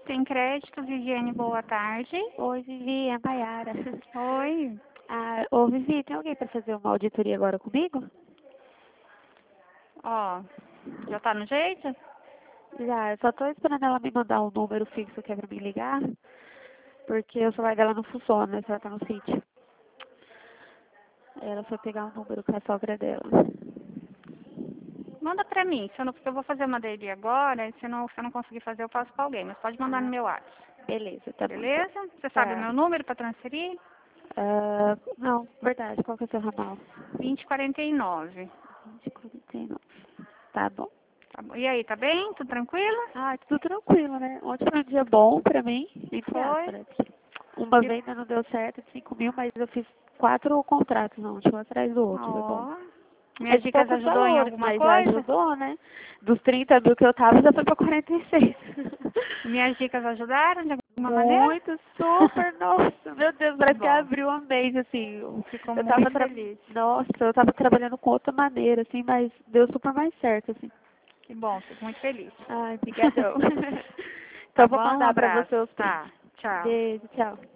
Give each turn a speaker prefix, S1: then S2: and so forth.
S1: Tem crédito, Viviane, boa tarde.
S2: Oi, Vivi, é a Mayara.
S1: Oi.
S2: Ô, Vivi, tem alguém para fazer uma auditoria agora comigo?
S1: Ó, já tá no jeito?
S2: Já, eu só tô esperando ela me mandar um número fixo que é pra me ligar, porque o celular dela não funciona, né, se ela tá no sítio. Ela foi pegar um número com a sogra dela.
S1: Manda pra mim, porque eu vou fazer uma dele agora, e se eu não conseguir fazer, eu passo pra alguém, mas pode mandar no
S2: Ah,
S1: meu WhatsApp.
S2: beleza, tá bom então.
S1: Beleza? Você sabe o
S2: Tá.
S1: meu número pra transferir?
S2: Não, verdade, qual que é o seu ramal?
S1: 2049.
S2: 2049. Tá bom.
S1: Tá bom. E aí, tá bem? Tudo tranquilo?
S2: Tudo tranquilo, né? Ontem foi um dia bom pra mim, entre
S1: Foi.
S2: aspas, né? Porque uma
S1: E,
S2: venda não deu certo, de 5 mil, mas eu fiz 4 contratos não, um atrás do outro, foi bom.
S1: ó,
S2: É
S1: minhas
S2: de
S1: dicas
S2: poucos
S1: ajudou em
S2: valores,
S1: alguma
S2: mas já
S1: coisa?
S2: ajudou, né? Dos 30 mil que eu tava, já foi pra 46.
S1: Minhas dicas ajudaram de alguma maneira?
S2: Muito, super, nossa, meu Deus,
S1: Que
S2: parece que
S1: bom.
S2: abriu um mês, assim.
S1: Ficou
S2: Eu tava,
S1: muito feliz.
S2: nossa, eu tava trabalhando com outra maneira, assim, mas deu super mais certo, assim.
S1: Que bom, fico muito feliz.
S2: Ai, brigadão.
S1: Tá
S2: Então, vou
S1: bom? Um
S2: mandar pra
S1: abraço.
S2: você os prints.
S1: Tá. Tchau.
S2: Beijo, tchau.